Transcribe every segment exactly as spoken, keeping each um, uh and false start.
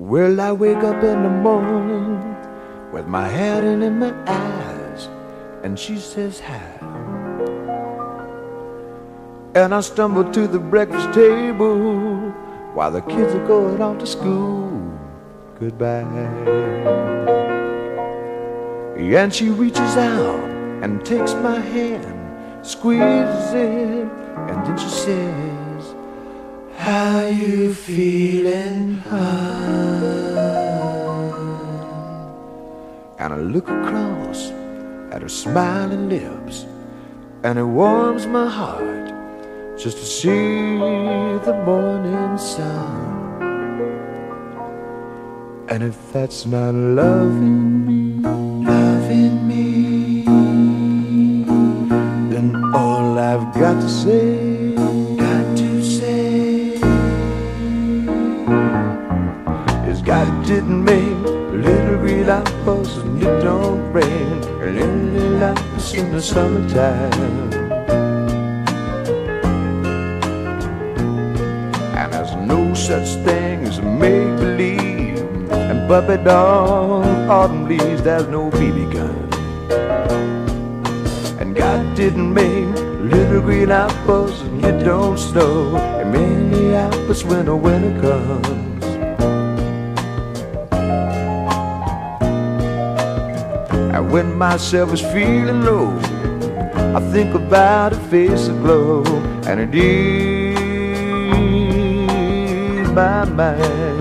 Well, I wake up in the morning with my head in, in my eyes, and she says hi. And I stumble to the breakfast table while the kids are going off to school. Goodbye. And she reaches out and takes my hand, squeezes it, and then she says, how you feeling, hon? And I look across at her smiling lips, and it warms my heart just to see the morning sun. And if that's not loving me, loving me, then all I've got to say, got to say, is God didn't make little green apples and it don't rain, and little apples in the summertime. And there's no such thing as make-believe, and puppy dog, autumn leaves, there's no B B gun. And God didn't make little green apples and it don't snow, and many apples when the winter comes. And when myself is feeling low, I think about a face aglow, and it eases my mind.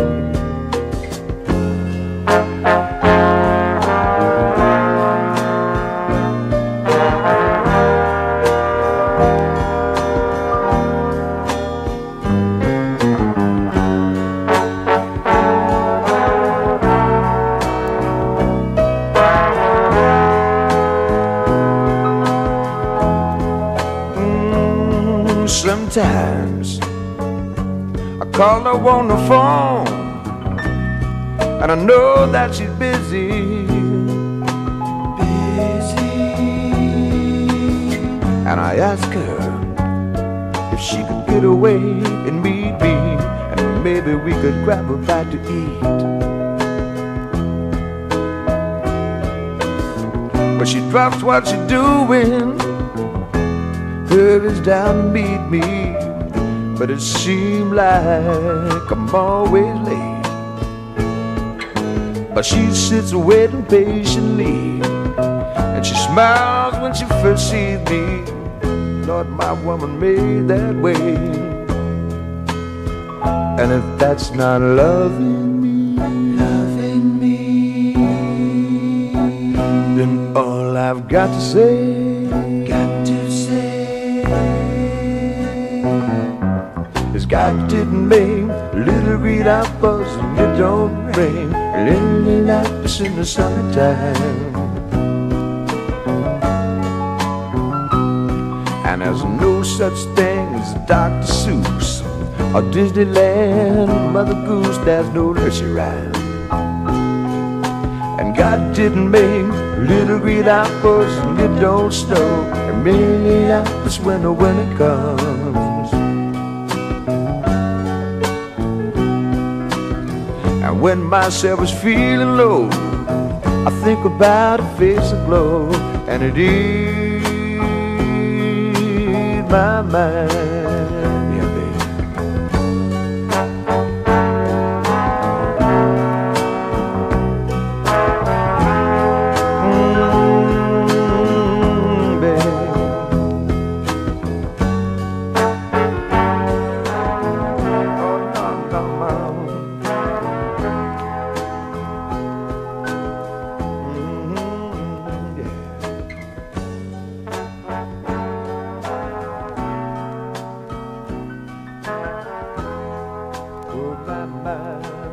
Sometimes I call her on the phone, and I know that she's busy, busy. And I ask her if she could get away and meet me, and maybe we could grab a bite to eat. But she drops what she's doing, hurries down to meet me, but it seems like I'm always late. But she sits waiting patiently, and she smiles when she first sees me. Lord, my woman made that way. And if that's not loving me, loving me, then all I've got to say, got to say, is God didn't make little green apples and it don't rain, little apples in the summertime. And there's no such thing as Doctor Seuss or Disneyland, Mother Goose, there's no nursery rhyme. And God didn't make little green apples and it don't snow, and many apples when the winter comes. And when myself is feeling low, I think about a face aglow, and it eases my mind. Yeah, baby. Oh, my mind.